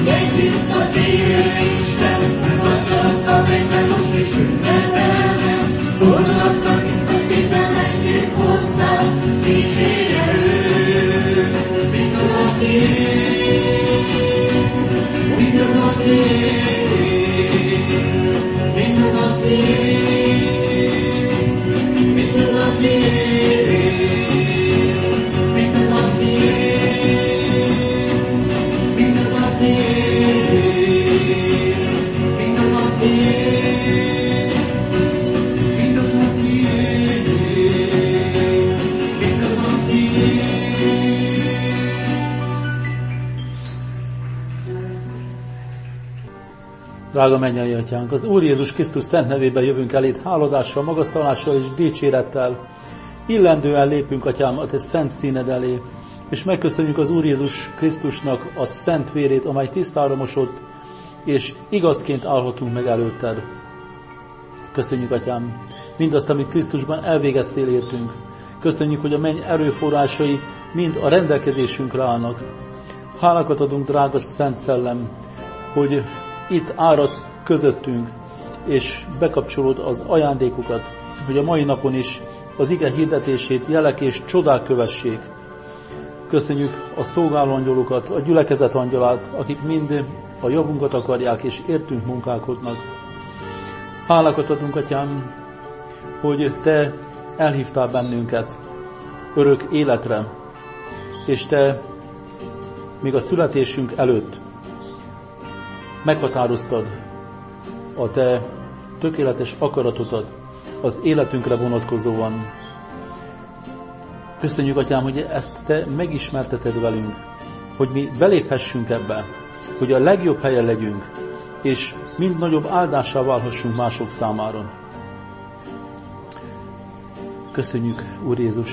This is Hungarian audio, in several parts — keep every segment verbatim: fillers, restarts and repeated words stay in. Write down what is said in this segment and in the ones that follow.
Együtt az élő Isten, mutatnak a mennyben most is ünnepelne. Fordulattal tiszta szépen menjünk hozzá, dicsérje őt, mindaz a tiéd, mindaz a tiéd, mindaz a tiéd, mindaz a tiéd, mindaz a tiéd, mindaz a tiéd, mindaz a tiéd, mindaz a tiéd, mindaz a tiéd. Drága mennyei Atyánk, az Úr Jézus Krisztus szent nevében jövünk eléd háladással, magasztalással és dicsérettel. Illendően lépünk, Atyám, a te szent színed elé, és megköszönjük az Úr Jézus Krisztusnak a szent vérét, amely tisztára mosott, és igazként állhatunk meg előtted. Köszönjük, Atyám, mindazt, amit Krisztusban elvégeztél értünk. Köszönjük, hogy a menny erőforrásai mind a rendelkezésünkre állnak. Hálákat adunk, drága Szent Szellem, hogy itt áradsz közöttünk, és bekapcsolod az ajándékokat, hogy a mai napon is az ige hirdetését jelek és csodák kövessék. Köszönjük a szolgáló angyalokat, a gyülekezet angyalát, akik mind a javunkat akarják, és értünk munkálkodnak. Hálákat adunk, Atyám, hogy te elhívtál bennünket örök életre, és te még a születésünk előtt meghatároztad a te tökéletes akaratodat az életünkre vonatkozóan. Köszönjük, Atyám, hogy ezt te megismerteted velünk, hogy mi beléphessünk ebbe, hogy a legjobb helyen legyünk, és mind nagyobb áldássá válhassunk mások számára. Köszönjük, Úr Jézus,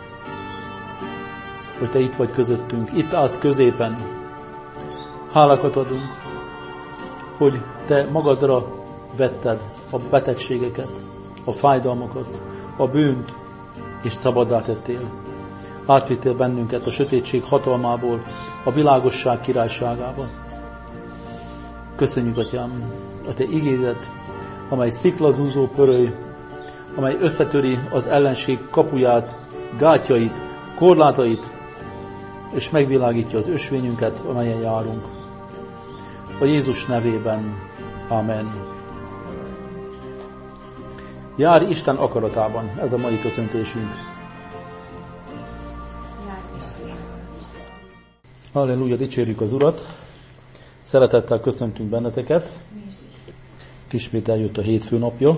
hogy te itt vagy közöttünk, itt állsz középen. Hálákat adunk, hogy te magadra vetted a betegségeket, a fájdalmakat, a bűnt, és szabaddá tettél. Átvittél bennünket a sötétség hatalmából a világosság királyságába. Köszönjük, Atyám, a te igédet, amely sziklazúzó pöröly, amely összetöri az ellenség kapuját, gátjait, korlátait, és megvilágítja az ösvényünket, amelyen járunk. A Jézus nevében. Amen. Járj Isten akaratában. Ez a mai köszöntésünk. Halleluja, dicsérjük az Urat. Szeretettel köszöntünk benneteket. Ismét eljött a hétfő napja.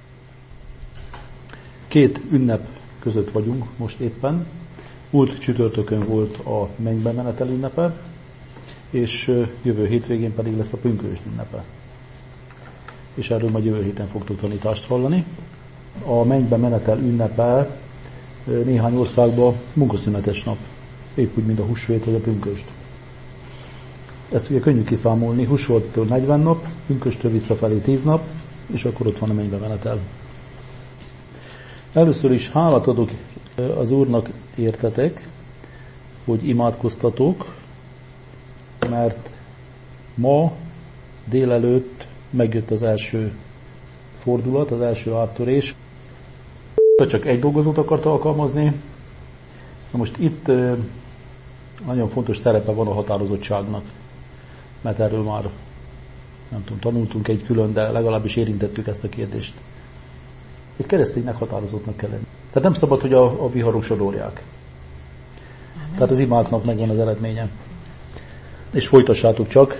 Két ünnep között vagyunk most éppen. Múlt csütörtökön volt a mennybe menetel ünnepe, és jövő hétvégén pedig lesz a pünkösd ünnepe. És erről majd jövő héten fogtok tanítást hallani. A mennybe menetel ünnepe néhány országban munkaszünetes nap, épp úgy, mint a húsvét vagy a pünkösd. Ezt ugye könnyű kiszámolni, húsvéttől negyven nap, pünkösdtől visszafelé tíz nap, és akkor ott van a mennybe menetel. Először is hálát adok az Úrnak értetek, hogy imádkoztatok, mert ma délelőtt megjött az első fordulat, az első áttörés. Csak egy dolgozót akart alkalmazni. Na most itt nagyon fontos szerepe van a határozottságnak, mert erről már nem tudom, tanultunk egy külön, de legalábbis érintettük ezt a kérdést. Egy kereszténynek határozottnak kell lenni. Tehát nem szabad, hogy a, a viharok sodorják. Tehát az imáknak megvan az eredménye. És folytassátok csak.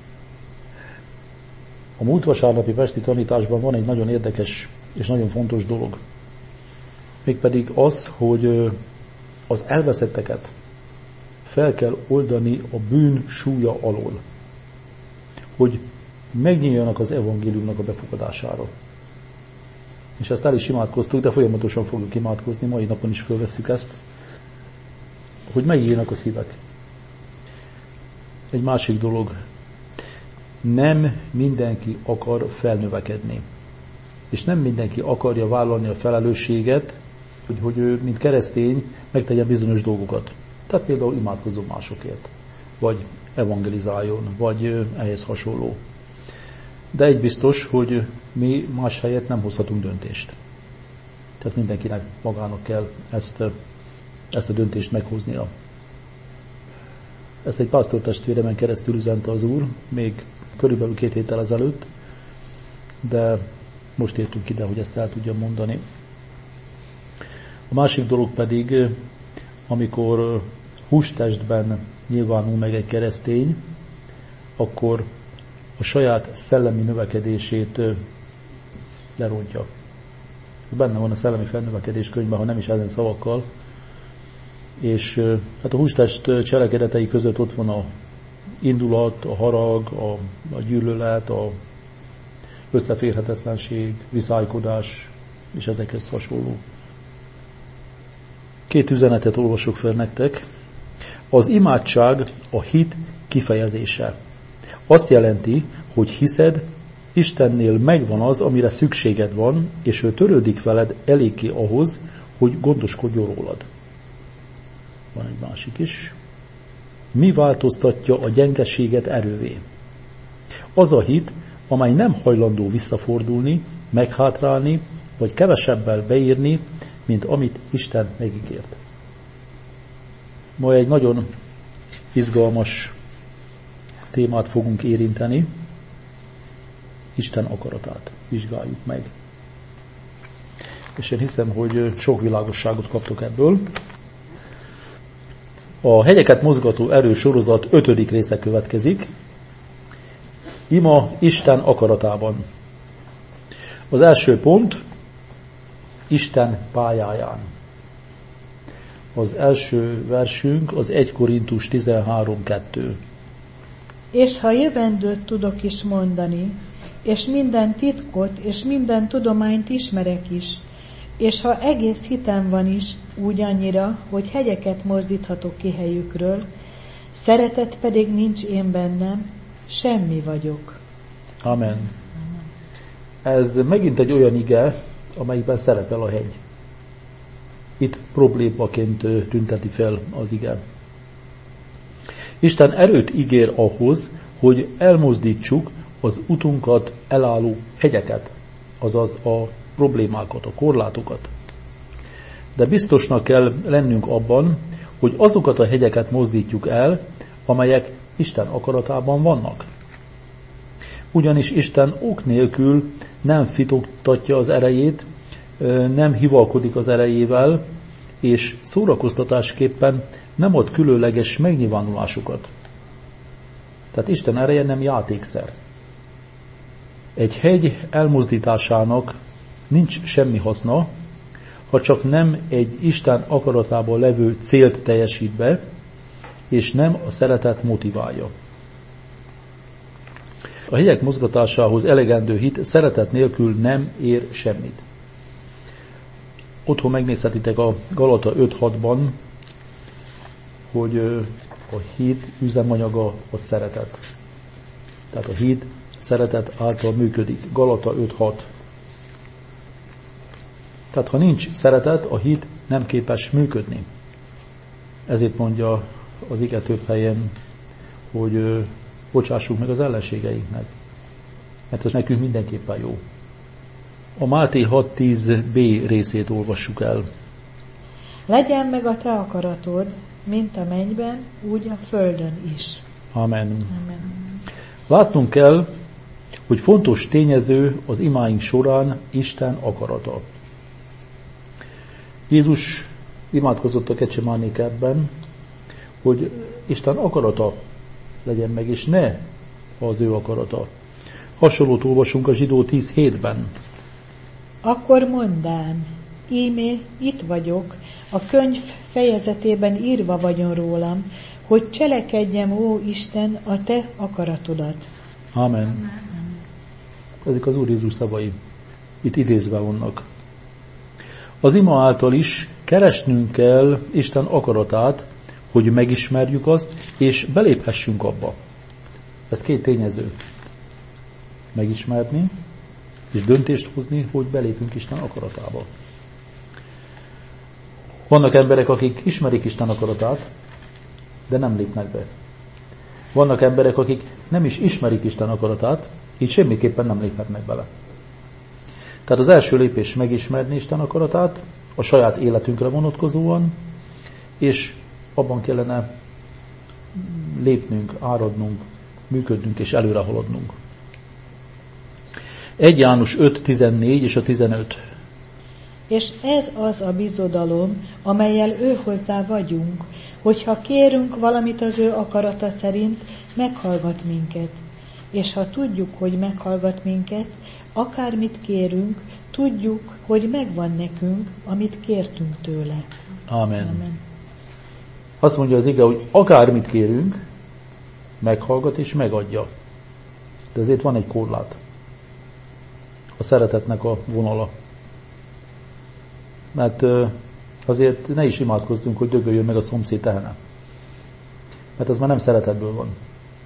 A múlt vasárnapi pesti tanításban van egy nagyon érdekes és nagyon fontos dolog. Mégpedig az, hogy az elveszetteket fel kell oldani a bűn súlya alól. Hogy megnyíljanak az evangéliumnak a befogadására. És ezt el is imádkoztuk, de folyamatosan fogjuk imádkozni, mai napon is fölvesszük ezt, hogy megnyíljanak a szívek. Egy másik dolog. Nem mindenki akar felnövekedni. És nem mindenki akarja vállalni a felelősséget, hogy, hogy ő, mint keresztény, megtegye bizonyos dolgokat. Tehát például imádkozom másokért. Vagy evangelizáljon, vagy ehhez hasonló. De egy biztos, hogy mi más helyett nem hozhatunk döntést. Tehát mindenkinek magának kell ezt, ezt a döntést meghoznia. Ezt egy pásztortestvéremen keresztül üzente az Úr, még körülbelül két héttel ezelőtt, de most értünk ide, hogy ezt el tudjam mondani. A másik dolog pedig, amikor hústestben nyilvánul meg egy keresztény, akkor a saját szellemi növekedését lerontja. Ez benne van a szellemi felnövekedés könyvben, ha nem is ezen szavakkal. És hát a hústest cselekedetei között ott van a indulat, a harag, a, a gyűlölet, a összeférhetetlenség, viszálykodás, és ezekhez hasonló. Két üzenetet olvasok fel nektek. Az imádság a hit kifejezése. Azt jelenti, hogy hiszed, Istennél megvan az, amire szükséged van, és ő törődik veled eléggé ahhoz, hogy gondoskodjon rólad. Van egy másik is. Mi változtatja a gyengeséget erővé? Az a hit, amely nem hajlandó visszafordulni, meghátrálni, vagy kevesebbel beírni, mint amit Isten megígért. Ma egy nagyon izgalmas témát fogunk érinteni. Isten akaratát vizsgáljuk meg. És én hiszem, hogy sok világosságot kaptok ebből. A hegyeket mozgató erő sorozat ötödik része következik. Ima Isten akaratában. Az első pont Isten pályáján. Az első versünk az egy Korintus tizenhárom kettő. És ha jövendőt tudok is mondani, és minden titkot, és minden tudományt ismerek is, és ha egész hitem van is, úgy annyira, hogy hegyeket mozdíthatok ki helyükről, szeretet pedig nincs én bennem, semmi vagyok. Amen. Ez megint egy olyan ige, amelyikben szerepel a hegy. Itt problémaként tünteti fel az ige. Isten erőt ígér ahhoz, hogy elmozdítsuk az utunkat elálló hegyeket, azaz a problémákat, a korlátokat. De biztosnak kell lennünk abban, hogy azokat a hegyeket mozdítjuk el, amelyek Isten akaratában vannak. Ugyanis Isten ok nélkül nem fitoktatja az erejét, nem hivalkodik az erejével, és szórakoztatásképpen nem ad különleges megnyilvánulásokat. Tehát Isten ereje nem játékszer. Egy hegy elmozdításának nincs semmi haszna, ha csak nem egy Isten akaratában levő célt teljesít be, és nem a szeretet motiválja. A hegyek mozgatásához elegendő hit szeretet nélkül nem ér semmit. Otthon megnézhetitek a Galata öt hatban, hogy a hit üzemanyaga a szeretet. Tehát a hit szeretet által működik. Galata öt hat. Tehát ha nincs szeretet, a hit nem képes működni. Ezért mondja az ige több helyen, hogy bocsássuk meg az ellenségeinknek. Mert ez nekünk mindenképpen jó. A Máté hat tíz b részét olvassuk el. Legyen meg a te akaratod, mint a mennyben, úgy a földön is. Amen. Amen. Látnunk kell, hogy fontos tényező az imáink során Isten akarata. Jézus imádkozott a Gecsemáné kertben, hogy Isten akarata legyen meg, és ne az ő akarata. Hasonlót olvasunk a Zsidó tíz hétben. Akkor mondám, ímé itt vagyok, a könyv fejezetében írva vagyon rólam, hogy cselekedjem, ó Isten, a te akaratodat. Amen. Ezek az Úr Jézus szavai itt idézve vannak. Az ima által is keresnünk kell Isten akaratát, hogy megismerjük azt, és beléphessünk abba. Ez két tényező. Megismerni, és döntést hozni, hogy belépünk Isten akaratába. Vannak emberek, akik ismerik Isten akaratát, de nem lépnek be. Vannak emberek, akik nem is ismerik Isten akaratát, így semmiképpen nem léphetnek bele. Tehát az első lépés megismerni Isten akaratát, a saját életünkre vonatkozóan, és abban kellene lépnünk, áradnunk, működnünk és előre haladnunk. egy János öt tizennégy és a tizenöt. És ez az a bizodalom, amellyel ő hozzá vagyunk, hogyha kérünk valamit az ő akarata szerint, meghallgat minket. És ha tudjuk, hogy meghallgat minket, akármit kérünk, tudjuk, hogy megvan nekünk, amit kértünk tőle. Amen. Amen. Azt mondja az ige, hogy akármit kérünk, meghallgat és megadja. De azért van egy korlát. A szeretetnek a vonala. Mert azért ne is imádkozzunk, hogy dögöljön meg a szomszéd tehene. Mert az már nem szeretetből van.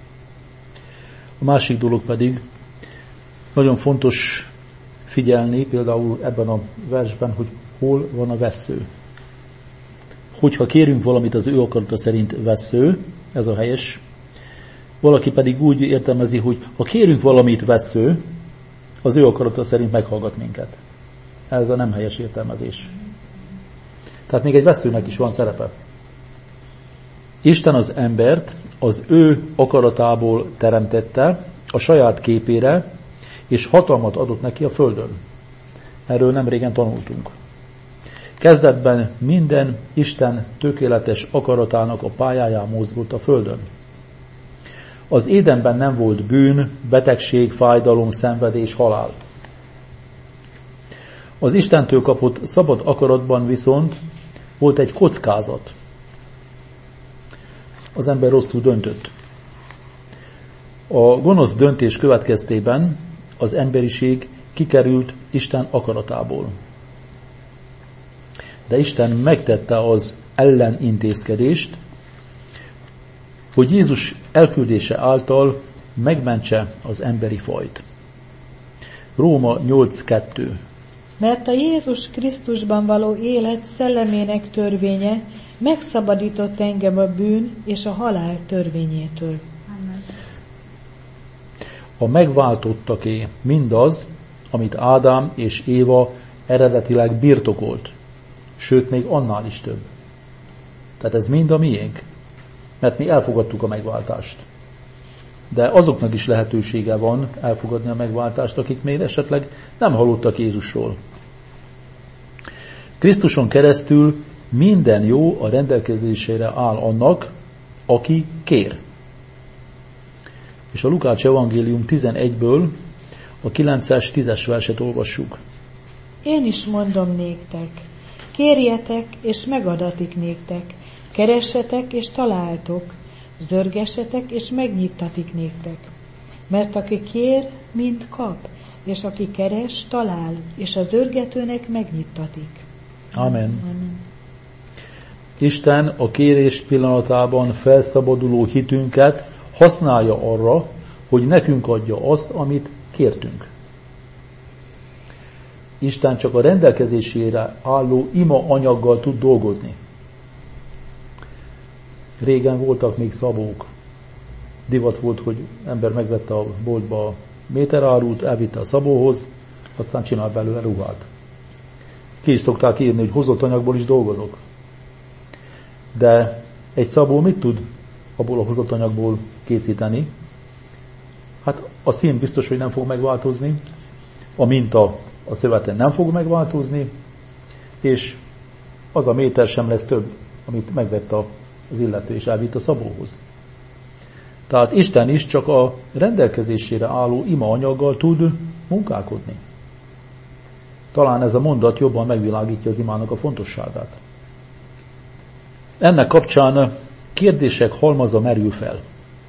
A másik dolog pedig, nagyon fontos figyelni, például ebben a versben, hogy hol van a vessző. Hogyha kérünk valamit az ő akarata szerint vessző, ez a helyes, valaki pedig úgy értelmezi, hogy ha kérünk valamit vessző, az ő akarata szerint meghallgat minket. Ez a nem helyes értelmezés. Tehát még egy vesszőnek is van szerepe. Isten az embert az ő akaratából teremtette, a saját képére, és hatalmat adott neki a földön. Erről nem régen tanultunk. Kezdetben minden Isten tökéletes akaratának a pályáján mozgott a földön. Az Édenben nem volt bűn, betegség, fájdalom, szenvedés, halál. Az Istentől kapott szabad akaratban viszont volt egy kockázat. Az ember rosszul döntött. A gonosz döntés következtében az emberiség kikerült Isten akaratából. De Isten megtette az ellenintézkedést, hogy Jézus elküldése által megmentse az emberi fajt. Róma nyolc kettő. Mert a Jézus Krisztusban való élet szellemének törvénye megszabadított engem a bűn és a halál törvényétől. Amen. A megváltottaké mindaz, amit Ádám és Éva eredetileg birtokolt, sőt még annál is több. Tehát ez mind a miénk, mert mi elfogadtuk a megváltást. De azoknak is lehetősége van elfogadni a megváltást, akik még esetleg nem hallottak Jézusról. Krisztuson keresztül minden jó a rendelkezésére áll annak, aki kér. És a Lukács evangélium tizenegyből a kilences tízes verset olvassuk. Én is mondom néktek, kérjetek, és megadatik néktek, keressetek, és találtok, zörgessetek, és megnyittatik néktek. Mert aki kér, mind kap, és aki keres, talál, és a zörgetőnek megnyittatik. Amen. Amen. Isten a kérés pillanatában felszabaduló hitünket használja arra, hogy nekünk adja azt, amit kértünk. Isten csak a rendelkezésére álló ima anyaggal tud dolgozni. Régen voltak még szabók. Divat volt, hogy ember megvette a boltba a méterárút, elvitte a szabóhoz, aztán csinál belőle ruhát. Ki is szokták írni, hogy hozott anyagból is dolgozok. De egy szabó mit tud abból a hozott anyagból készíteni? Hát a szín biztos, hogy nem fog megváltozni, a minta a szöveten nem fog megváltozni, és az a méter sem lesz több, amit megvett az illető és elvitt a szabóhoz. Tehát Isten is csak a rendelkezésére álló ima anyaggal tud munkálkodni. Talán ez a mondat jobban megvilágítja az imának a fontosságát. Ennek kapcsán kérdések halmaza merül fel.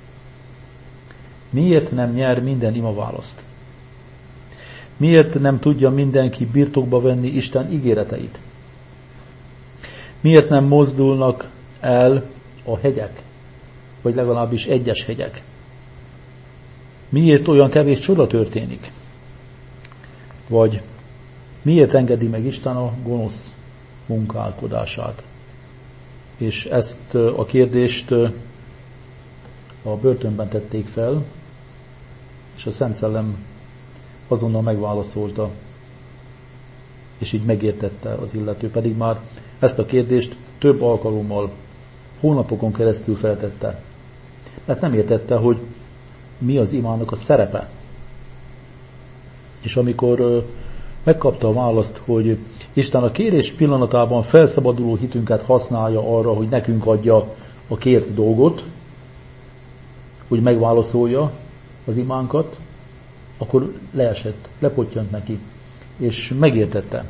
Miért nem nyer minden ima választ? Miért nem tudja mindenki birtokba venni Isten ígéreteit? Miért nem mozdulnak el a hegyek, vagy legalábbis egyes hegyek? Miért olyan kevés csoda történik? Vagy miért engedi meg Isten a gonosz munkálkodását? És ezt a kérdést a börtönben tették fel, és a Szent Szellem azonnal megválaszolta, és így megértette az illető, pedig már ezt a kérdést több alkalommal, hónapokon keresztül feltette. Mert nem értette, hogy mi az imának a szerepe. És amikor megkapta a választ, hogy Isten a kérés pillanatában felszabaduló hitünket használja arra, hogy nekünk adja a kért dolgot, hogy megválaszolja az imánkat, akkor leesett, lepottyant neki, és megértette.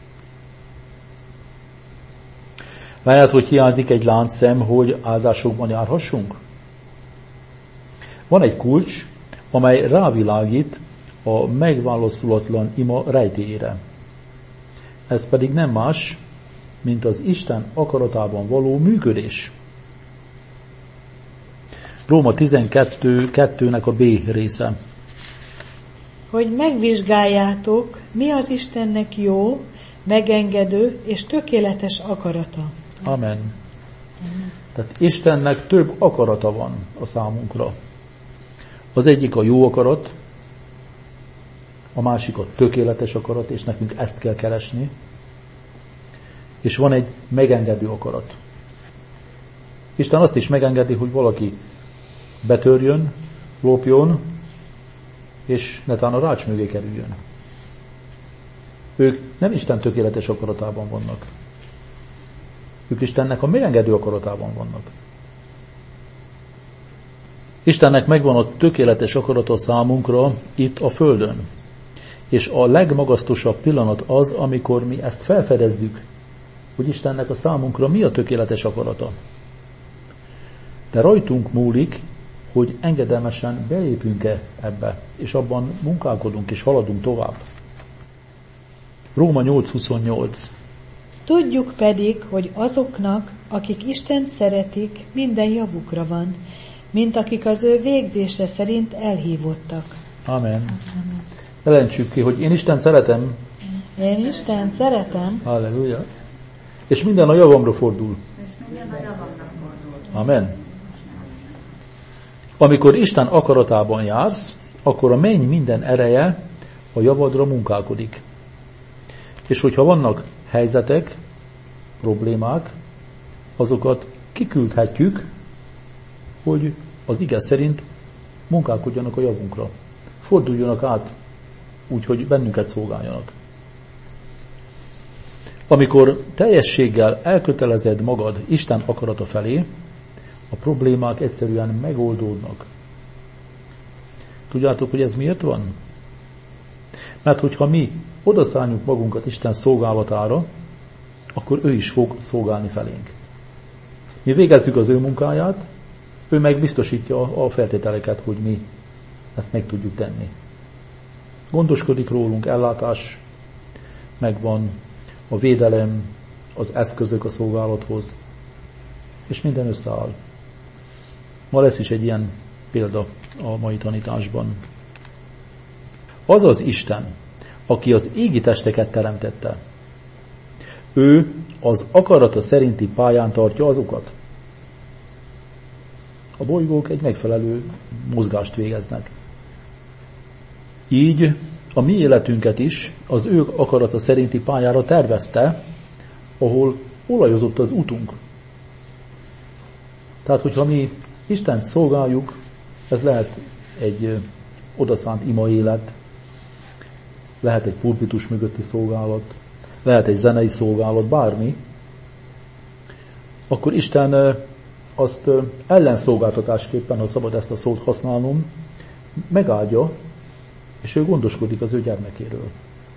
Lehet, hogy hiányzik egy láncszem, hogy áldásokban járhassunk? Van egy kulcs, amely rávilágít a megválaszolatlan ima rejtélyére. Ez pedig nem más, mint az Isten akaratában való működés. Róma tizenkettő kettőnek a B része. Hogy megvizsgáljátok, mi az Istennek jó, megengedő és tökéletes akarata. Amen. Amen. Tehát Istennek több akarata van a számunkra. Az egyik a jó akarat, a másik a tökéletes akarat, és nekünk ezt kell keresni. És van egy megengedő akarat. Isten azt is megengedi, hogy valaki betörjön, lopjon, és netán a rács mögé kerüljön. Ők nem Isten tökéletes akaratában vannak. Ők Istennek a megengedő akaratában vannak. Istennek megvan a tökéletes akarata számunkra itt a Földön. És a legmagasztosabb pillanat az, amikor mi ezt felfedezzük, hogy Istennek a számunkra mi a tökéletes akarata. De rajtunk múlik, hogy engedelmesen belépünk-e ebbe, és abban munkálkodunk és haladunk tovább. Róma nyolc huszonnyolc. Tudjuk pedig, hogy azoknak, akik Istent szeretik, minden javukra van, mint akik az ő végzése szerint elhívottak. Amen. Amen. Jelentsük ki, hogy én Isten szeretem. Én Isten szeretem. Halleluja. És minden a javamra fordul. Amen. Amikor Isten akaratában jársz, akkor a menny minden ereje a javadra munkálkodik. És hogyha vannak helyzetek, problémák, azokat kiküldhetjük, hogy az ige szerint munkálkodjanak a javunkra. Forduljanak át úgy, hogy bennünket szolgáljanak. Amikor teljességgel elkötelezed magad Isten akarata felé, a problémák egyszerűen megoldódnak. Tudjátok, hogy ez miért van? Mert hogyha mi odaszálljuk magunkat Isten szolgálatára, akkor ő is fog szolgálni felénk. Mi végezzük az ő munkáját, ő meg biztosítja a feltételeket, hogy mi ezt meg tudjuk tenni. Gondoskodik rólunk, ellátás megvan, a védelem, az eszközök a szolgálathoz, és minden összeáll. Ma lesz is egy ilyen példa a mai tanításban. Az az Isten, aki az égi testeket teremtette, ő az akarata szerinti pályán tartja azokat. A bolygók egy megfelelő mozgást végeznek. Így a mi életünket is az ő akarata szerinti pályára tervezte, ahol olajozott az utunk. Tehát, hogyha mi Istent szolgáljuk, ez lehet egy odaszánt ima élet, lehet egy pulpitus mögötti szolgálat, lehet egy zenei szolgálat, bármi, akkor Isten azt ellenszolgáltatásképpen, ha szabad ezt a szót használnom, megáldja, és ő gondoskodik az ő gyermekéről.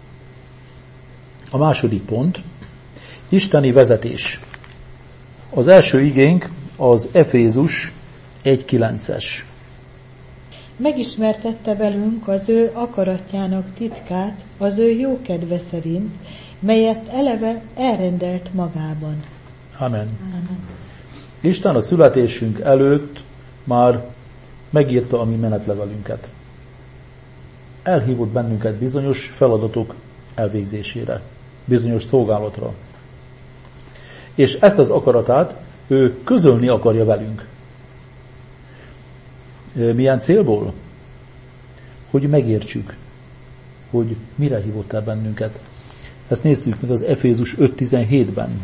A második pont, isteni vezetés. Az első igénk az Efézus egy kilences. Megismertette velünk az ő akaratjának titkát az ő jó kedve szerint, melyet eleve elrendelt magában. Amen. Amen. Isten a születésünk előtt már megírta a mi menetlevelünket. Elhívott bennünket bizonyos feladatok elvégzésére, bizonyos szolgálatra. És ezt az akaratát ő közölni akarja velünk. Milyen célból? Hogy megértsük, hogy mire hívott el bennünket. Ezt nézzük meg az Efézus öt tizenhétben.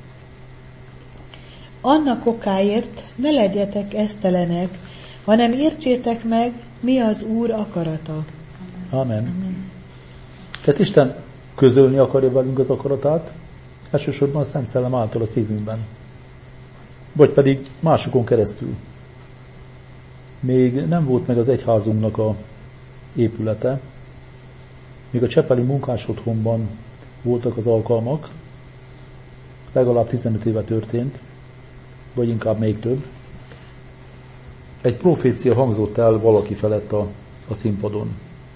Annak okáért ne legyetek esztelenek, hanem értsétek meg, mi az Úr akarata. Amen. Amen. Tehát Isten közölni akarja velünk az akaratát, elsősorban a Szent Szellem által a szívünkben. Vagy pedig másokon keresztül. Még nem volt meg az egyházunknak a épülete, még a csepeli munkás otthonban voltak az alkalmak, legalább tizenöt éve történt, vagy inkább még több. Egy profécia hangzott el valaki felett a, a színpadon.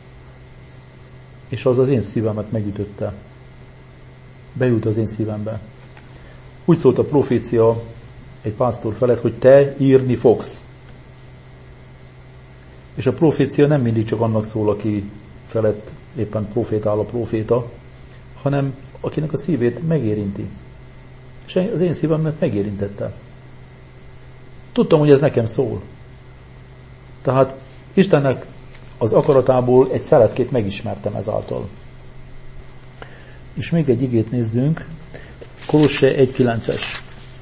És az az én szívemet megütötte. Beült az én szívembe. Úgy szólt a profécia egy pásztor felett, hogy te írni fogsz. És a profécia nem mindig csak annak szól, aki felett éppen profétál a proféta, hanem akinek a szívét megérinti. És az én szívemet megérintette. Tudtam, hogy ez nekem szól. Tehát Istennek az akaratából egy szeletkét megismertem ezáltal. És még egy igét nézzünk, Kolosse egy kilences.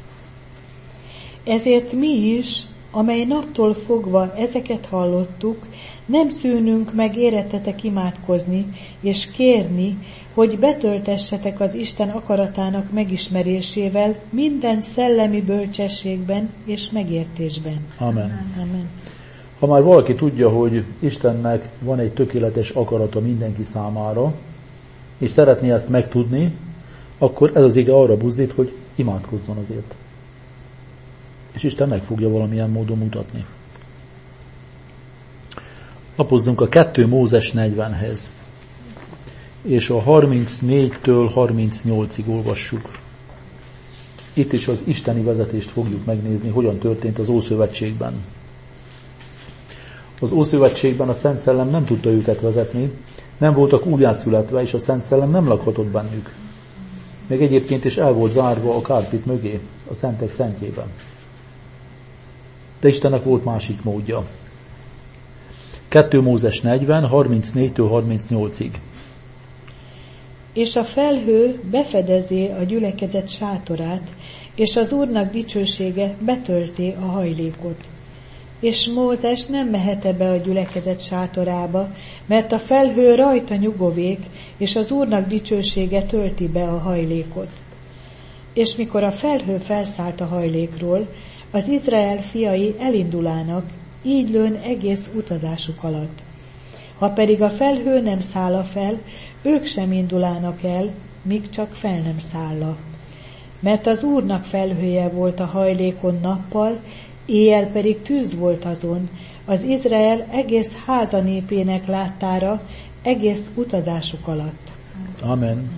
Ezért mi is, amely naptól fogva ezeket hallottuk, nem szűnünk meg érettetek imádkozni, és kérni, hogy betöltessetek az Isten akaratának megismerésével minden szellemi bölcsességben és megértésben. Amen. Amen. Ha már valaki tudja, hogy Istennek van egy tökéletes akarata mindenki számára, és szeretné ezt megtudni, akkor ez az ige arra buzdít, hogy imádkozzon azért. És Isten meg fogja valamilyen módon mutatni. Lapozzunk a kettő Mózes negyvenhez, és a harmincnégytől harmincnyolcig olvassuk. Itt is az isteni vezetést fogjuk megnézni, hogyan történt az Ószövetségben. Az Ószövetségben a Szent Szellem nem tudta őket vezetni, nem voltak újjászületve, és a Szent Szellem nem lakhatott bennük. Meg egyébként is el volt zárva a kárpit mögé, a szentek szentjében. De Istennek volt másik módja. kettő Mózes negyven, harmincnégytől harmincnyolcig. És a felhő befedezé a gyülekezet sátorát, és az Úrnak dicsősége betölté a hajlékot. És Mózes nem mehete be a gyülekezet sátorába, mert a felhő rajta nyugovék, és az Úrnak dicsősége tölti be a hajlékot. És mikor a felhő felszállt a hajlékról, az Izrael fiai elindulának, így lőn egész utazásuk alatt. Ha pedig a felhő nem száll fel, ők sem indulának el, míg csak fel nem száll. Mert az Úrnak felhője volt a hajlékon nappal, éjjel pedig tűz volt azon, az Izrael egész háza népének láttára, egész utazásuk alatt. Amen.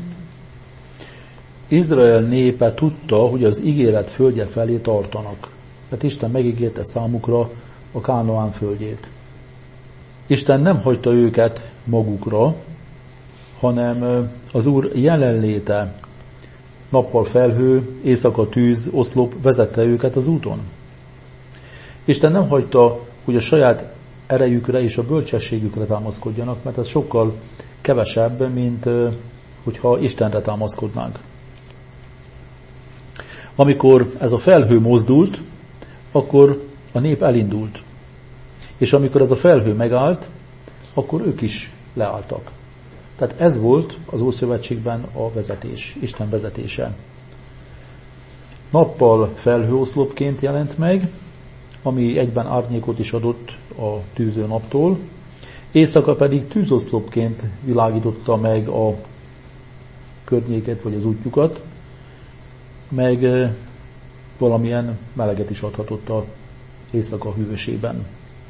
Izrael népe tudta, hogy az ígéret földje felé tartanak. Mert Isten megígérte számukra a Kánaán földjét. Isten nem hagyta őket magukra, hanem az Úr jelenléte, nappal felhő, éjszaka tűz, oszlop vezette őket az úton. Isten nem hagyta, hogy a saját erejükre és a bölcsességükre támaszkodjanak, mert ez sokkal kevesebb, mint hogyha Istenre támaszkodnánk. Amikor ez a felhő mozdult, akkor a nép elindult. És amikor ez a felhő megállt, akkor ők is leálltak. Tehát ez volt az Ószövetségben a vezetés, Isten vezetése. Nappal felhőoszlopként jelent meg, ami egyben árnyékot is adott a tűző naptól, éjszaka pedig tűzoszlopként világította meg a környéket vagy az útjukat, meg valamilyen meleget is adhatott az éjszaka hűvösében.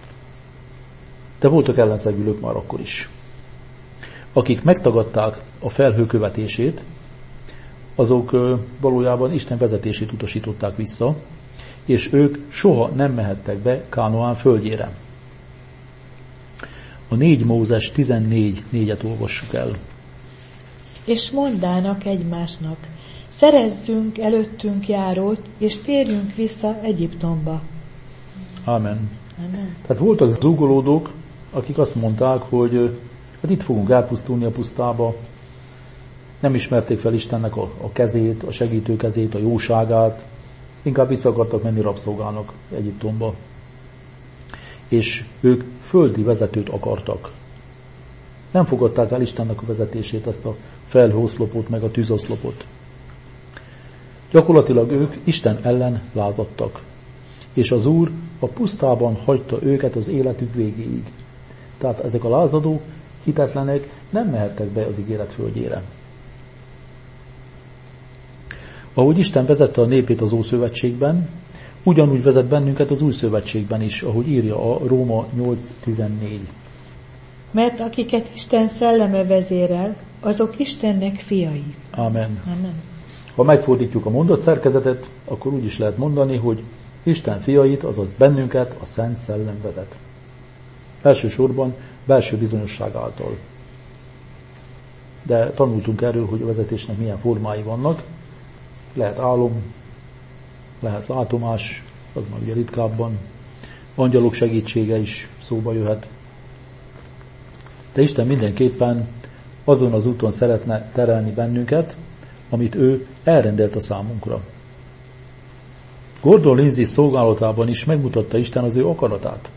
De voltak ellenszegülők már akkor is. Akik megtagadták a felhő követését, azok valójában Isten vezetését utasították vissza, és ők soha nem mehettek be Kánaán földjére. A négy Mózes tizennégy négyet olvassuk el. És mondának egymásnak, szerezzünk előttünk járót, és térjünk vissza Egyiptomba. Ámen. Amen. Tehát voltak zúgolódók, akik azt mondták, hogy hát itt fogunk elpusztulni a pusztába, nem ismerték fel Istennek a, a kezét, a segítő kezét, a jóságát, inkább vissza akartak menni rabszolgának Egyiptomba. És ők földi vezetőt akartak. Nem fogadták el Istennek a vezetését, ezt a felhőoszlopot, meg a tűzoszlopot. Gyakorlatilag ők Isten ellen lázadtak. És az Úr a pusztában hagyta őket az életük végéig. Tehát ezek a lázadók, hitetlenek nem mehettek be az ígéret földjére. Ahogy Isten vezette a népét az Ószövetségben, ugyanúgy vezet bennünket az Új Szövetségben is, ahogy írja a Róma nyolc tizennégy. Mert akiket Isten szelleme vezérel, azok Istennek fiai. Amen. Amen. Ha megfordítjuk a mondatszerkezetet, akkor úgy is lehet mondani, hogy Isten fiait, azaz bennünket a Szent Szellem vezet. Elsősorban belső bizonyosság által. De tanultunk erről, hogy a vezetésnek milyen formái vannak. Lehet álom, lehet látomás, az már ugye ritkábban. Angyalok segítsége is szóba jöhet. De Isten mindenképpen azon az úton szeretne terelni bennünket, amit ő elrendelt a számunkra. Gordon Lindsay szolgálatában is megmutatta Isten az ő akaratát.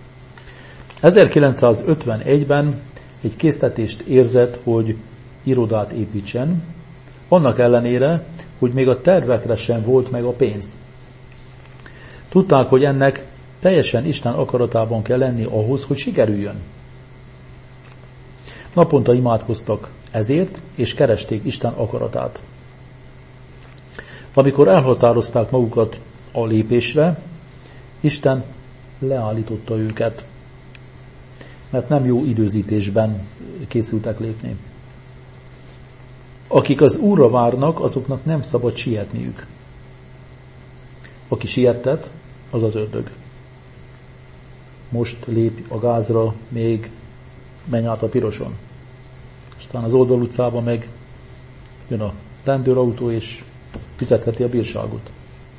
ezerkilencszázötvenegyben egy késztetést érzett, hogy irodát építsen, annak ellenére, hogy még a tervekre sem volt meg a pénz. Tudták, hogy ennek teljesen Isten akaratában kell lenni ahhoz, hogy sikerüljön. Naponta imádkoztak ezért, és keresték Isten akaratát. Amikor elhatározták magukat a lépésre, Isten leállította őket, mert nem jó időzítésben készültek lépni. Akik az Úrra várnak, azoknak nem szabad sietniük. Aki siettet, az az ördög. Most lép a gázra, még menj át a piroson. Aztán az oldal utcába meg jön a rendőrautó, és fizetheti a bírságot.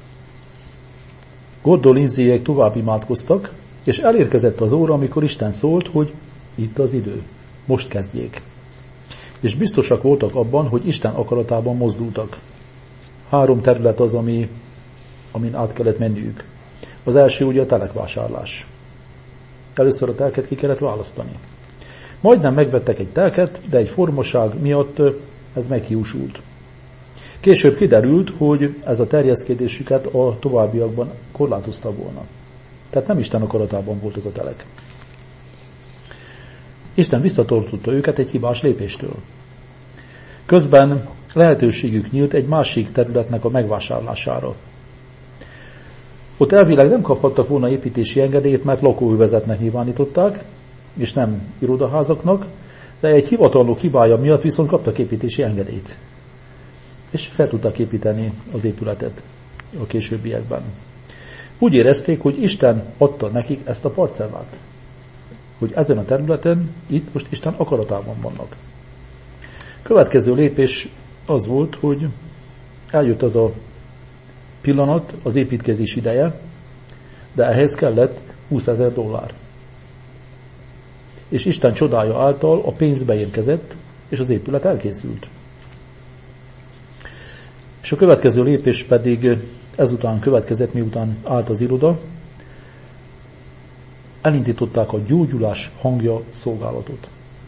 Gordon Lindsayek tovább imádkoztak, és elérkezett az óra, amikor Isten szólt, hogy itt az idő, most kezdjék. És biztosak voltak abban, hogy Isten akaratában mozdultak. Három terület az, ami, amin át kellett menniük. Az első ugye a telekvásárlás. Először a telket ki kellett választani. Majdnem megvettek egy telket, de egy formaság miatt ez meghiúsult. Később kiderült, hogy ez a terjeszkedésüket a továbbiakban korlátozta volna. Tehát nem Isten akaratában volt ez a telek. Isten visszatartotta őket egy hibás lépéstől. Közben lehetőségük nyílt egy másik területnek a megvásárlására. Ott elvileg nem kaphattak volna építési engedélyt, mert lakóövezetnek nyilvánították, és nem irodaházaknak, de egy hivatalnok hibája miatt viszont kaptak építési engedélyt. És fel tudták építeni az épületet a későbbiekben. Úgy érezték, hogy Isten adta nekik ezt a parcellát. Hogy ezen a területen, itt most Isten akaratában vannak. Következő lépés az volt, hogy eljött az a pillanat, az építkezés ideje, de ehhez kellett húszezer dollár. És Isten csodája által a pénz beérkezett, és az épület elkészült. És a következő lépés pedig ezután következett, miután állt az iroda, elindították a gyógyulás hangja szolgálatot.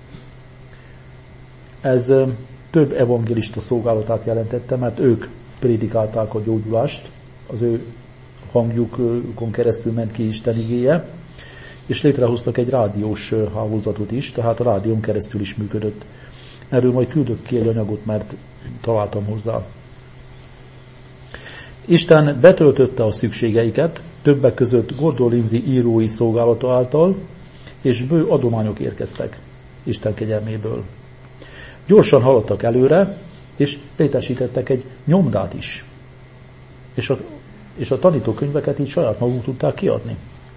Ez több evangélista szolgálatát jelentette, mert ők prédikálták a gyógyulást, az ő hangjukon keresztül ment ki Isten igéje, és létrehoztak egy rádiós hálózatot is, tehát a rádión keresztül is működött. Erről majd küldök ki egy anyagot, mert találtam hozzá. Isten betöltötte a szükségeiket, többek között Gordon Lindsay írói szolgálata által, és bő adományok érkeztek Isten kegyelméből. Gyorsan haladtak előre, és létesítettek egy nyomdát is. És a, és a tanítókönyveket így saját maguk tudták kiadni.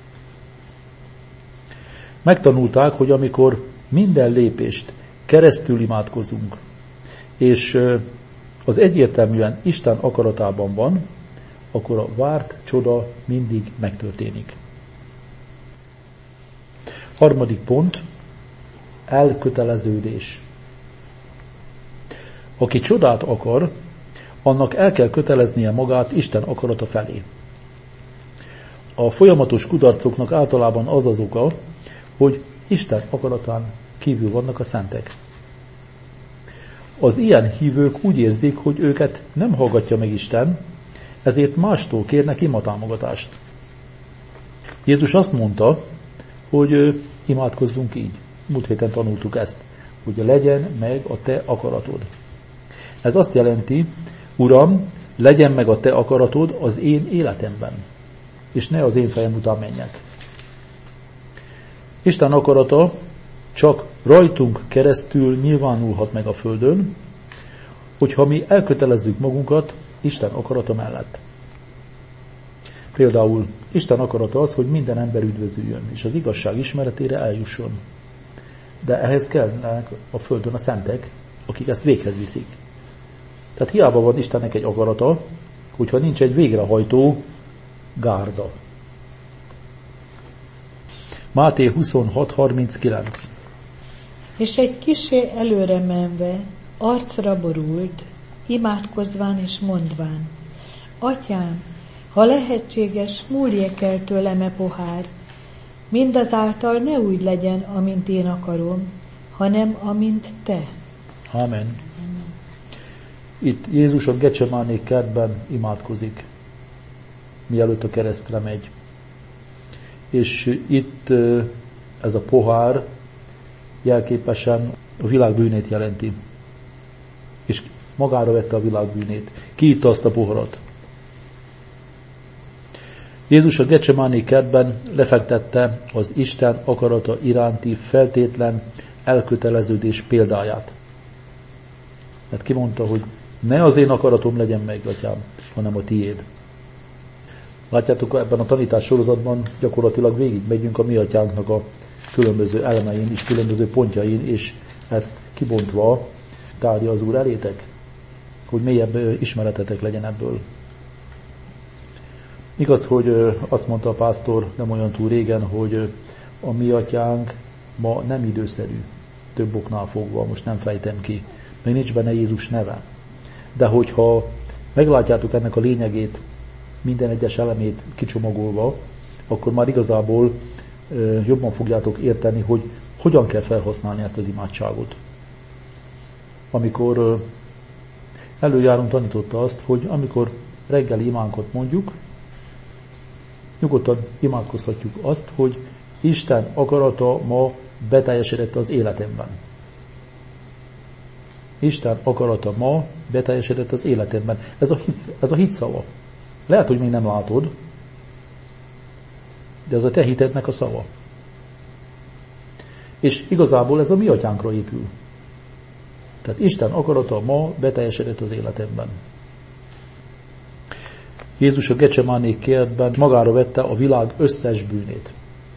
Megtanulták, hogy amikor minden lépést keresztül imádkozunk, és az egyértelműen Isten akaratában van, akkor a várt csoda mindig megtörténik. Harmadik pont, elköteleződés. Aki csodát akar, annak el kell köteleznie magát Isten akarata felé. A folyamatos kudarcoknak általában az az oka, hogy Isten akaratán kívül vannak a szentek. Az ilyen hívők úgy érzik, hogy őket nem hallgatja meg Isten, ezért mástól kérnek imatámogatást. Jézus azt mondta, hogy imádkozzunk így. Múlt héten tanultuk ezt, hogy legyen meg a te akaratod. Ez azt jelenti, Uram, legyen meg a te akaratod az én életemben, és ne az én fejem után menjek. Isten akarata csak rajtunk keresztül nyilvánulhat meg a földön, hogyha mi elkötelezzük magunkat Isten akarata mellett. Például Isten akarata az, hogy minden ember üdvözüljön, és az igazság ismeretére eljusson. De ehhez kellnek a földön a szentek, akik ezt véghez viszik. Tehát hiába van Istennek egy akarata, hogyha nincs egy végrehajtó gárda. Máté huszonhat harminckilenc. És egy kissé előre menve, arcra borult, imádkozván és mondván: Atyám, ha lehetséges, múljék el tőlem e pohár, mindazáltal ne úgy legyen, amint én akarom, hanem amint te. Amen. Itt Jézus a Gecsemáné kertben imádkozik, mielőtt a keresztre megy. És itt ez a pohár jelképesen a világ bűnét jelenti. És magára vette a világ bűnét. Ki itta azt a poharat? Jézus a Gecsemáné kertben lefektette az Isten akarata iránti feltétlen elköteleződés példáját. Mert kimondta, hogy ne az én akaratom legyen meg, Atyám, hanem a tiéd. Látjátok, ebben a tanítás sorozatban gyakorlatilag végig megyünk a mi atyánknak a különböző elemein és különböző pontjain, és ezt kibontva tárja az Úr elétek, hogy mélyebb ismeretetek legyen ebből. Igaz, hogy azt mondta a pásztor nem olyan túl régen, hogy a mi atyánk ma nem időszerű, több oknál fogva, most nem fejtem ki, még nincs benne Jézus neve. De hogyha meglátjátok ennek a lényegét, minden egyes elemét kicsomagolva, akkor már igazából jobban fogjátok érteni, hogy hogyan kell felhasználni ezt az imádságot. Amikor előjárón tanította azt, hogy amikor reggeli imánkat mondjuk, nyugodtan imádkozhatjuk azt, hogy Isten akarata ma beteljesedett az életemben. Isten akarata ma beteljesedett az életemben. Ez a, hit, ez a hitszava. Lehet, hogy még nem látod, de ez a te hitednek a szava. És igazából ez a mi atyánkra épül. Tehát Isten akarata ma beteljesedett az életemben. Jézus a Gecsemáné kertben magára vette a világ összes bűnét.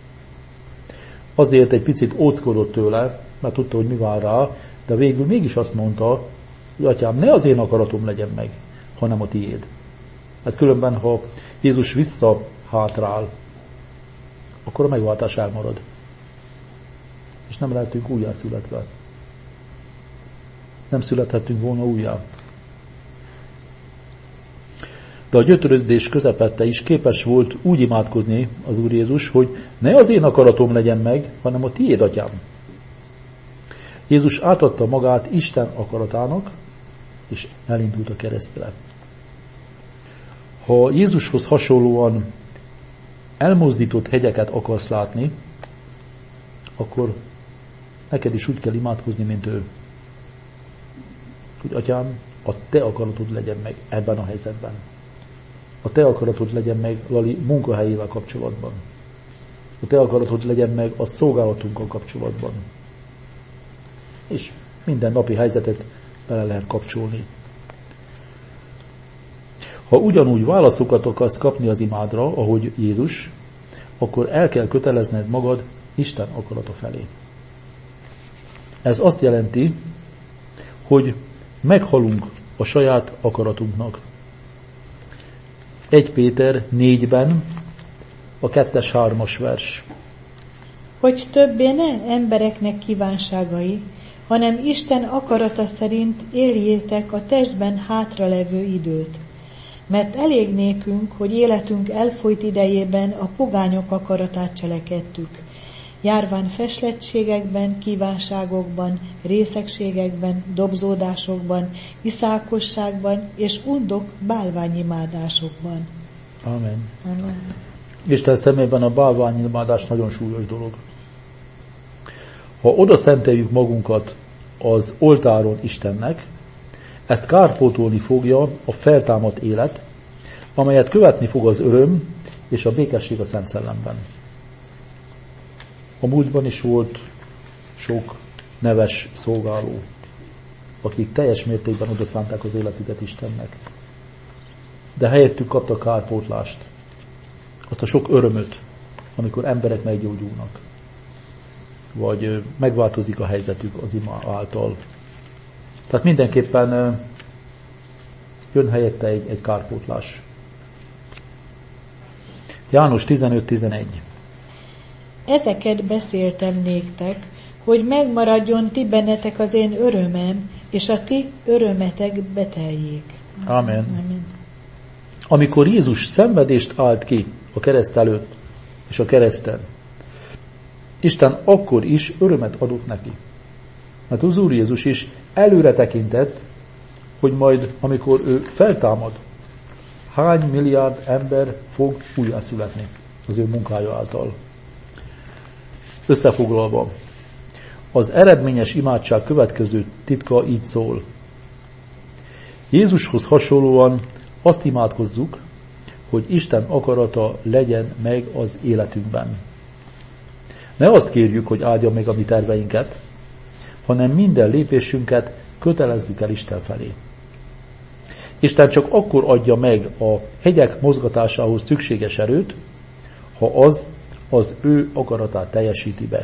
Azért egy picit óckodott tőle, mert tudta, hogy mi vár rá, de végül mégis azt mondta, hogy Atyám, ne az én akaratom legyen meg, hanem a tiéd. Hát különben, ha Jézus visszahátrál, akkor a megváltás elmarad. És nem lehetünk újjászületve. Nem születhettünk volna újjá. De a gyötrődés közepette is képes volt úgy imádkozni az Úr Jézus, hogy ne az én akaratom legyen meg, hanem a tiéd, Atyám. Jézus átadta magát Isten akaratának, és elindult a keresztre. Ha Jézushoz hasonlóan elmozdított hegyeket akarsz látni, akkor neked is úgy kell imádkozni, mint ő. Hogy Atyám, a te akaratod legyen meg ebben a helyzetben. A te akaratod legyen meg Lali munkahelyével kapcsolatban. A te akaratod legyen meg a szolgálatunkkal kapcsolatban. És minden napi helyzetet bele lehet kapcsolni. Ha ugyanúgy válaszokat akarsz kapni az imádra, ahogy Jézus, akkor el kell kötelezned magad Isten akarata felé. Ez azt jelenti, hogy meghalunk a saját akaratunknak. egy Péter négyben a kettes hármas vers. hogy többé ne embereknek kívánságai, hanem Isten akarata szerint éljétek a testben hátralevő időt. Mert elég nékünk, hogy életünk elfolyt idejében a pogányok akaratát cselekedtük, járván feslettségekben, kívánságokban, részegségekben, dobzódásokban, iszákosságban és undok bálványimádásokban. Amen. Amen. Isten szemében a bálványimádás nagyon súlyos dolog. Ha oda szenteljük magunkat az oltáron Istennek, ezt kárpótolni fogja a feltámadt élet, amelyet követni fog az öröm és a békesség a Szent Szellemben. A múltban is volt sok neves szolgáló, akik teljes mértékben odaszánták az életüket Istennek. De helyettük kaptak kárpótlást, azt a sok örömöt, amikor emberek meggyógyulnak, vagy megváltozik a helyzetük az ima által. Tehát mindenképpen jön helyette egy, egy kárpótlás. János tizenöt tizenegy. Ezeket beszéltem néktek, hogy megmaradjon ti bennetek az én örömem, és a ti örömetek beteljék. Amen. Amen. Amikor Jézus szenvedést állt ki a kereszt előtt és a kereszten, Isten akkor is örömet adott neki. Mert az Úr Jézus is előre tekintett, hogy majd, amikor ő feltámad, hány milliárd ember fog újjászületni az ő munkája által. Összefoglalva, az eredményes imádság következő titka így szól. Jézushoz hasonlóan azt imádkozzuk, hogy Isten akarata legyen meg az életünkben. Ne azt kérjük, hogy áldja meg a mi terveinket, hanem minden lépésünket kötelezzük el Isten felé. Isten csak akkor adja meg a hegyek mozgatásához szükséges erőt, ha az az ő akaratát teljesíti be.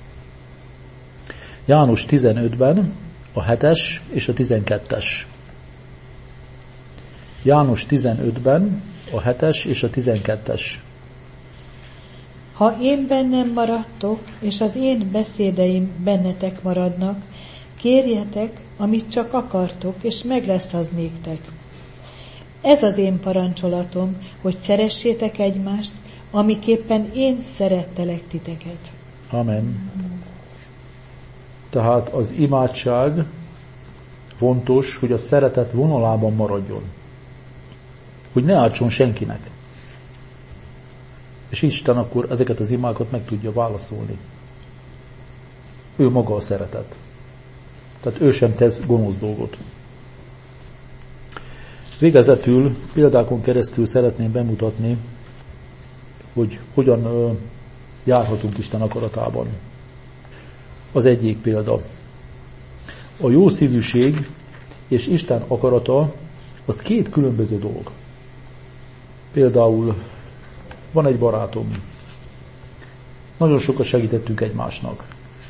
János tizenötben a hetes és a tizenkettes. János tizenötben a hetes és a tizenkettes. Ha én bennem maradtok, és az én beszédeim bennetek maradnak, kérjetek, amit csak akartok, és meg lesz az néktek. Ez az én parancsolatom, hogy szeressétek egymást, amiképpen én szerettelek titeket. Amen. Tehát az imádság fontos, hogy a szeretet vonalában maradjon. Hogy ne ártson senkinek. És Isten akkor ezeket az imákat meg tudja válaszolni. Ő maga a szeretet. Tehát ő sem tesz gonosz dolgot. Végezetül példákon keresztül szeretném bemutatni, hogy hogyan ö, járhatunk Isten akaratában. Az egyik példa. A jó szívűség és Isten akarata az két különböző dolog. Például van egy barátom. Nagyon sokat segítettünk egymásnak.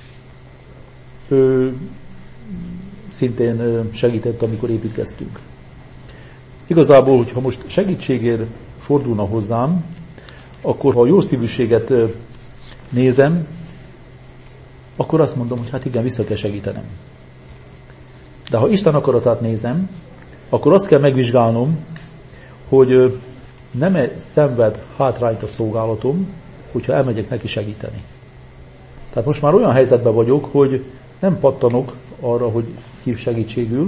Ő szintén segített, amikor építkeztünk. Igazából, hogyha most segítségért fordulna hozzám, akkor ha a jó szívűséget nézem, akkor azt mondom, hogy hát igen, vissza kell segítenem. De ha Isten akaratát nézem, akkor azt kell megvizsgálnom, hogy nem-e szenved hátrányt a szolgálatom, hogyha elmegyek neki segíteni. Tehát most már olyan helyzetben vagyok, hogy nem pattanok arra, hogy hív segítségül,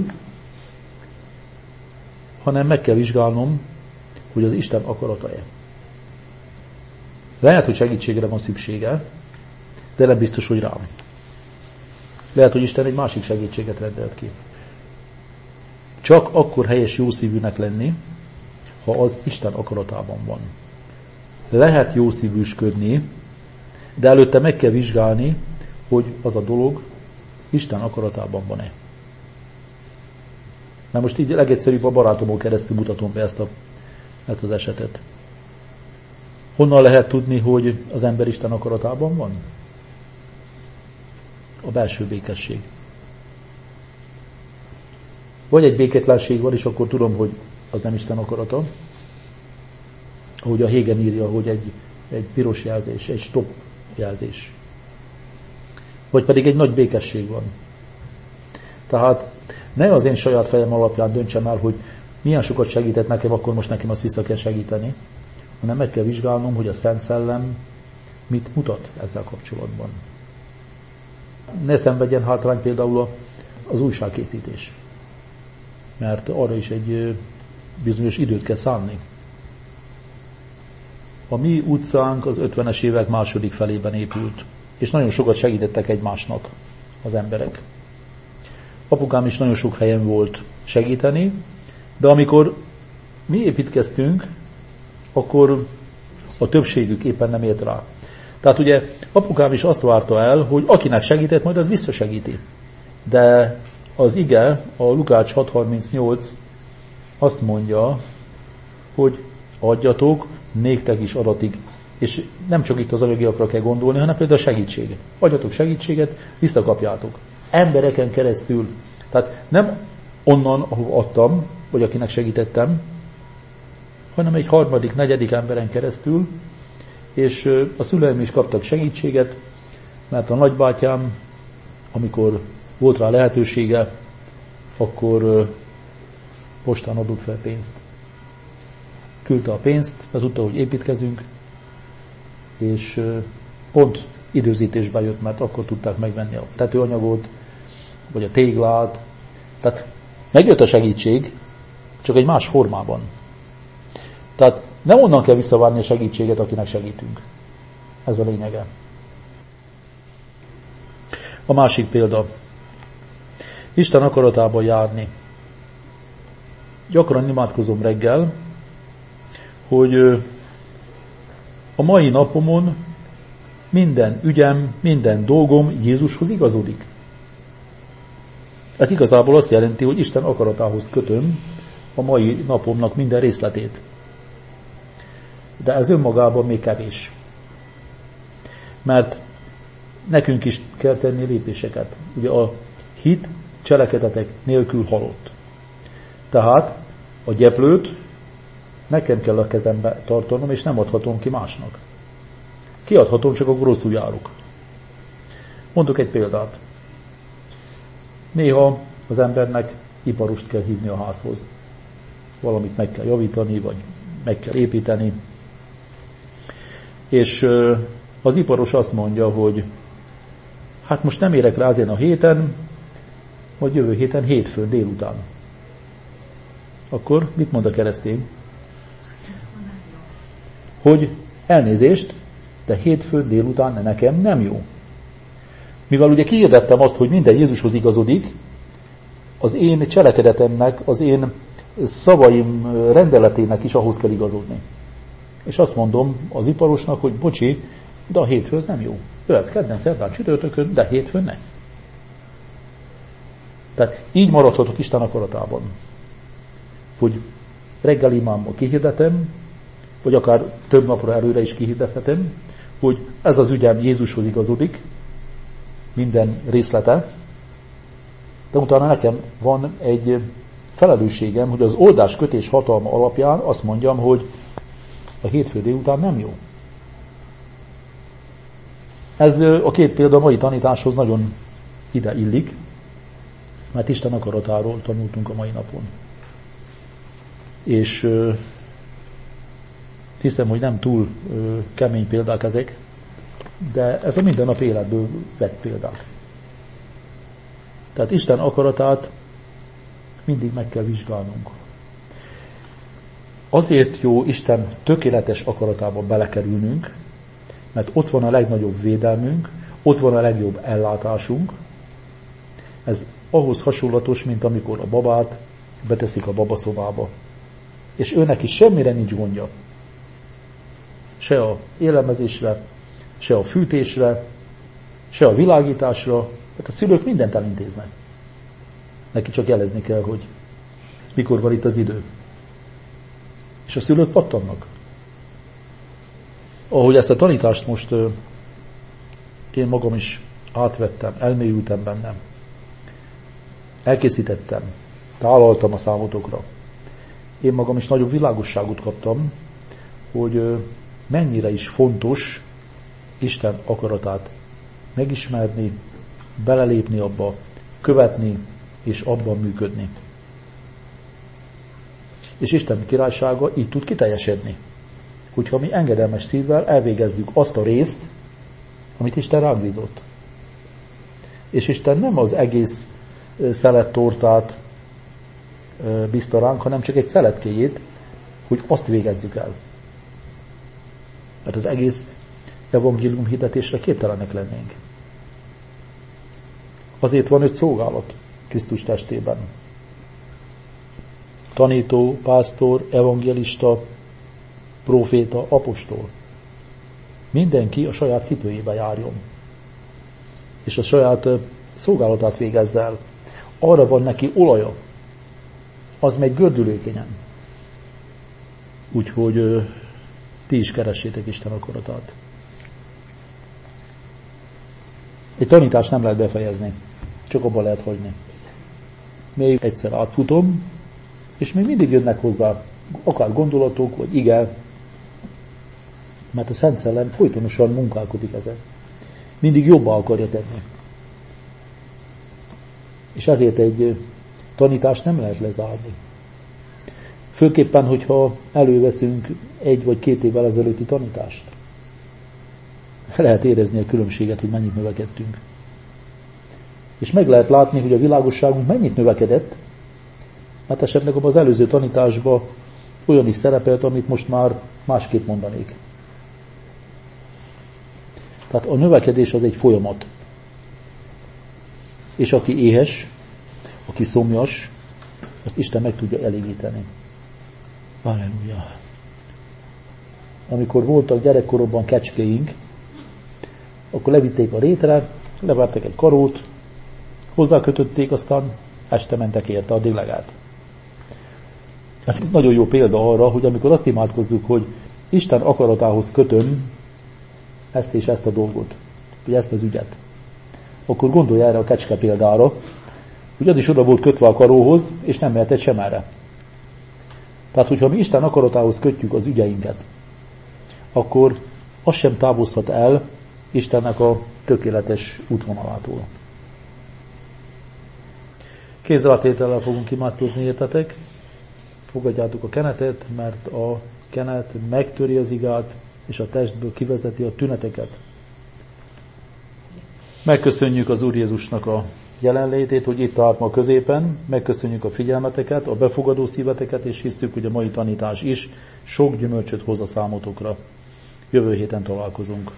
hanem meg kell vizsgálnom, hogy az Isten akarata-e. Lehet, hogy segítségre van szüksége, de nem biztos, hogy rám. Lehet, hogy Isten egy másik segítséget rendelt ki. Csak akkor helyes jószívűnek lenni, ha az Isten akaratában van. Lehet jószívűsködni, de előtte meg kell vizsgálni, hogy az a dolog Isten akaratában van-e. Na most így legegyszerűbb a barátomon keresztül mutatom be ezt, a, ezt az esetet. Honnan lehet tudni, hogy az ember Isten akaratában van? A belső békesség. Vagy egy békétlenség van, és akkor tudom, hogy az nem Isten akarata. Ahogy a Hégen írja, hogy egy, egy piros jelzés, egy stop jelzés. vagy pedig egy nagy békesség van. Tehát ne az én saját fejem alapján döntsem el, hogy milyen sokat segített nekem, akkor most nekem azt vissza kell segíteni, hanem meg kell vizsgálnom, hogy a Szent Szellem mit mutat ezzel kapcsolatban. Ne szenvedjen hátrány például az újságkészítés, mert arra is egy bizonyos időt kell szánni. A mi utcánk az ötvenes évek második felében épült, és nagyon sokat segítettek egymásnak az emberek. Apukám is nagyon sok helyen volt segíteni, de amikor mi építkeztünk, akkor a többségük éppen nem ért rá. Tehát ugye apukám is azt várta el, hogy akinek segített, majd az visszasegíti. De az ige, a Lukács hat harmincnyolc azt mondja, hogy adjatok, néktek is adatik. És nem csak itt az anyagiakra kell gondolni, hanem például a segítséget. Adjatok segítséget, visszakapjátok. Embereken keresztül. Tehát nem onnan, ahol adtam, vagy akinek segítettem, hanem egy harmadik, negyedik emberen keresztül, és a szüleim is kaptak segítséget, mert a nagybátyám, amikor volt rá lehetősége, akkor postán adott fel pénzt. Küldte a pénzt, mert tudta, hogy építkezünk, és pont időzítésben jött, mert akkor tudták megvenni a tetőanyagot, vagy a téglát. Tehát megjött a segítség, csak egy más formában. Tehát nem onnan kell visszavárni a segítséget, akinek segítünk. Ez a lényege. A másik példa. Isten akaratában járni. Gyakran imádkozom reggel, hogy a mai napomon minden ügyem, minden dolgom Jézushoz igazodik. Ez igazából azt jelenti, hogy Isten akaratához kötöm a mai napomnak minden részletét. De ez önmagában még kevés. Mert nekünk is kell tenni lépéseket. Ugye a hit cselekedetek nélkül halott. Tehát a gyeplőt nekem kell a kezembe tartanom, és nem adhatom ki másnak. Kiadhatom, csak akkor rosszul járok. Mondok egy példát. Néha az embernek iparost kell hívni a házhoz. Valamit meg kell javítani, vagy meg kell építeni. És az iparos azt mondja, hogy hát most nem érek rá azért a héten, vagy jövő héten hétfőn délután. Akkor mit mond a keresztény? Hogy elnézést, de hétfőn délután nekem nem jó. Mivel ugye kihirdettem azt, hogy minden Jézushoz igazodik, az én cselekedetemnek, az én szavaim rendeletének is ahhoz kell igazodni. És azt mondom az iparosnak, hogy bocsi, de a hétfő az nem jó. Jöhetsz kedden, szerdán, csütörtökön, de hétfőn ne. Tehát így maradhatok Isten akaratában. Hogy reggel imámmal kihirdetem, vagy akár több napra előre is kihirdethetem, hogy ez az ügyem Jézushoz igazodik, minden részlete, de utána nekem van egy felelősségem, hogy az oldás kötés hatalma alapján azt mondjam, hogy a hétfő délután nem jó. Ez a két példa a mai tanításhoz nagyon ide illik, mert Isten akaratáról tanultunk a mai napon. És hiszem, hogy nem túl kemény példák ezek, de ez a mindennap életből vett példák. Tehát Isten akaratát mindig meg kell vizsgálnunk. Azért jó Isten tökéletes akaratába belekerülnünk, mert ott van a legnagyobb védelmünk, ott van a legjobb ellátásunk. Ez ahhoz hasonlatos, mint amikor a babát beteszik a babaszobába. És őnek is semmire nincs gondja. Se a élelmezésre, se a fűtésre, se a világításra. Tehát a szülők mindent elintéznek. Neki csak jelezni kell, hogy mikor van itt az idő. És a szülők pattannak. Ahogy ezt a tanítást most euh, én magam is átvettem, elmélyültem bennem. Elkészítettem, tálaltam a számotokra. Én magam is nagyobb világosságot kaptam, hogy euh, mennyire is fontos Isten akaratát megismerni, belelépni abba, követni és abban működni. És Isten királysága így tud kiteljesedni. Hogyha mi engedelmes szívvel elvégezzük azt a részt, amit Isten ránk bízott. És Isten nem az egész szelettortát bízta ránk, hanem csak egy szeletkéjét, hogy azt végezzük el. Mert az egész evangélium hirdetésre képtelenek lennénk. Azért van öt szolgálat Krisztus testében. Tanító, pásztor, evangélista, próféta, apostol. Mindenki a saját cipőjébe járjon. És a saját szolgálatát végezze el. Arra van neki olaja. Az megy gördülékenyen. Úgyhogy ti is keressétek Isten akaratát. Egy tanítást nem lehet befejezni. Csak abban lehet hagyni. Még egyszer átfutom, és még mindig jönnek hozzá akár gondolatok, vagy ige, mert a Szent Szellem folytonosan munkálkodik ezen. Mindig jobban akarja tenni. És ezért egy tanítást nem lehet lezárni. Főképpen, hogyha előveszünk egy vagy két évvel ezelőtti tanítást. Lehet érezni a különbséget, hogy mennyit növekedtünk. És meg lehet látni, hogy a világosságunk mennyit növekedett, mert esetleg abban az előző tanításban olyan is szerepelt, amit most már másképp mondanék. Tehát a növekedés az egy folyamat. És aki éhes, aki szomjas, azt Isten meg tudja elégíteni. Halleluja! Amikor voltak gyerekkoromban kecskéink, akkor levitték a rétre, levertek egy karót, hozzákötötték, aztán este mentek érte a dillegát. Ez egy nagyon jó példa arra, hogy amikor azt imádkozzuk, hogy Isten akaratához kötöm ezt és ezt a dolgot, vagy ezt az ügyet, akkor gondolj erre a kecske példára, hogy az is oda volt kötve a karóhoz, és nem mehetett sem erre. Tehát, hogyha mi Isten akaratához kötjük az ügyeinket, akkor az sem távozhat el Istennek a tökéletes útvonalától. Kézzelátétellel fogunk imádkozni, értetek? Fogadjátok a kenetet, mert a kenet megtöri az igát, és a testből kivezeti a tüneteket. Megköszönjük az Úr Jézusnak a jelenlétét, hogy itt állt ma középen, megköszönjük a figyelmeteket, a befogadó szíveteket, és hisszük, hogy a mai tanítás is sok gyümölcsöt hoz a számotokra. Jövő héten találkozunk.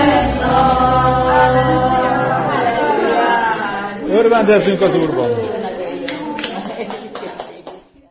Örvendezzünk az Úrban!